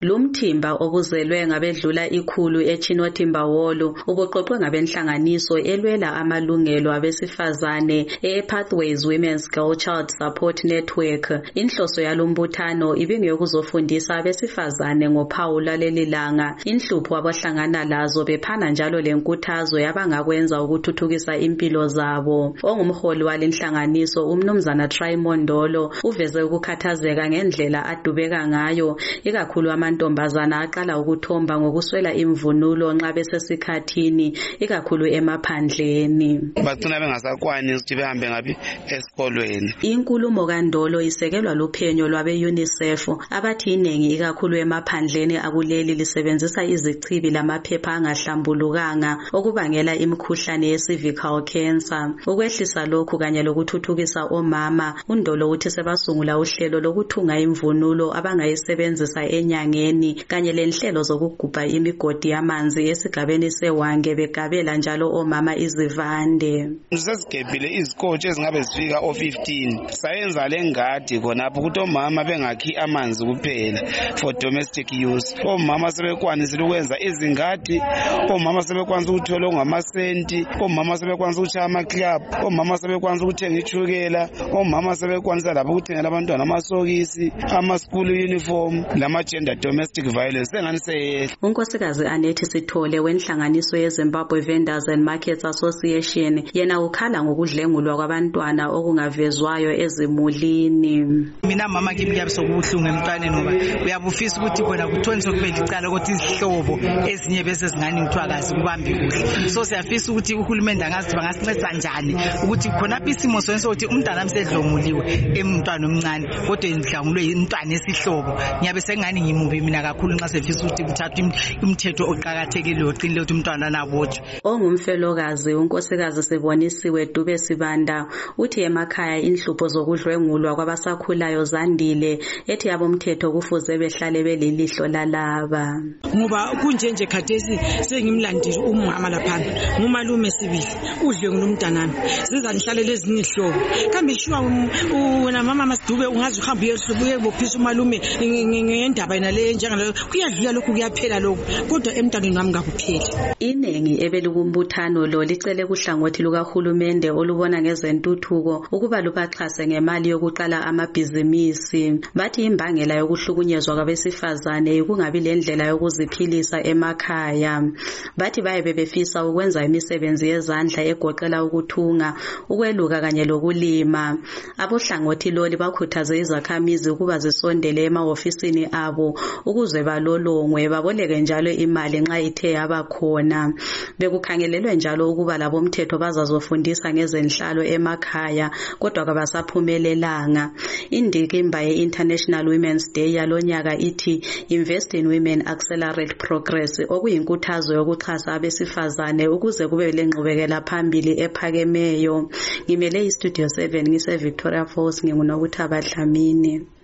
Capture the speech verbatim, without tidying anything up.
Lumthimba obuzelwe ngabedlula ikhulu eChinothimba-Wolo ubuqoqwe ngabenhlanganiso elwela amalungelo abesifazane e-Pathways Women's Girl Child Support Network. Inhloso yalombuthano ibingeyokuzofundisa abesifazane ngophawu lwaleli langa, inhlupho abahlangana lazo, bephana njalo lenkuthazo yabangakwenza ukuthuthukisa impilo zabo. Ongumholi walenhlanganiso uMnumzana Try-Mondolo uveze ukukhathazeka ngendlela adubeka ngayo, ikakhulu amantombazana aqala ukuthomba ngokuswela imvunulo nxa besesikhathini, ikakhulu emaphandleni. Bagcina bengasakwani ukuthi behambe ngapi esikolweni. Inkulumo kaNdolo isekelwa luphenyo lwabe-UNICEF abathi iningi ikakhulu emaphandleni akuleli lisebenzisa izichibi lamaphepha angahlambulukanga okubangela imikhuhlane ye-cervical cancer. Ukwehlisa lokhu kanye lokuthuthukisa omama, uNdolo uthi sebasungula uhlelo lokuthunga imvunulo abangayisebenzisa enyangeni kanye lenhlelo zokugubha imigodi yamanzi esigabeni seWange begabela njalo omama izivande. Sesigebhile izikotsho ezingabe zifika o fifteen. Sayenza lengadi khonapho ukuthi omama bengakhi amanzi kuphela for domestic use. Omama sebekwanisile ukwenza izingadi, omama sebekwanisa ukuthola ongamasenti, omama sebekwanisa ukushaya ama-club, omama sebekwanisa ukuthenga ichukela, omama sebekwanisa lapho ukuthengela abantwana amasokisi, ama-school uniform, lama-gender domestic violence. Sengani seyehla. Unkosikazi Anethi Sithole wenhlanganiso yeZimbabwe Vendors and Markets Association yena ukhala ngokudlengulwa kwabantwana okungavezwayo ezimulini. Mina mama kimi kuyabuhlungu emntwaneni ngoba uyabufisa ukuthi khona kuthoniswe kube licala ukuthi izihlobo ezinye bese zingani ngithwakazi kubambi kuhle. So siyafisa ukuthi uhulumende angazi bangasinceda njani ukuthi khona isimo sonke sokuthi umntwana amsedlomuliwe emntwana omncane kodwa indlangulwe umntwana esihlobo. Ngiyabe sengani ngimubi mina kakhulu nxa sefisa ukuthi kuthathwe umthetho oqhakathekile oqinile ukuthi umntwana nabotshwe. Ongumfelokazi unkosikazi Sibonisiwe Dube Sibanda uthi emakhaya inhlupho zokudlwengulwa kwabasakhulayo zandile, ethi abomthetho kufuze behlale belilihlo lalaba. Ngoba kunje nje khathesi sengimlandile umama lapha ngumalume sibili udlwengulo umntanami sizanihlale lezi nihlobo kambe shuwa wena mama Masidube ungazi uhamba uyebuye bophisa umalume ngendaba yena le njengalo kuyadlula lokhu kuyaphela lokhu kodwa emntanweni wami ngakupheli. Iningi ebelukumbuthano lo licele kuhlangothi lukahulumende olubona ngezentuthuko ukuba lubaxhase ngemali yokuqala amabhizinisi. Bathi imbangela yokuhlukunyezwa kwabesifazane kungabi lendlela yokuziphilisa emakhaya. Bathi baye befisa ukwenza imisebenzi yezandla egoqela ukuthunga, ukweluka kanye lokulima. Abohlangothi loli bakhuthaze izakhamizi ukuba zisondele emahofisini abo ukuze balolongwe baboleke njalo imali nxa ithe yabakhona. Bekukhangelelwe njalo ukuba labomthetho bazazofundisa ngezenhlalo emakhaya kodwa kabasaphumelelanga. Indikimba ye-International Women's Day yalonyaka ithi Invest in Women Accelerate Progress, okuyinkuthazo yokuxhasa abesifazane ukuze kube lengqubekela phambili ephakemeyo. Ngimele iStudio seven ngise Victoria Falls, nginguNokuthaba Dlamini.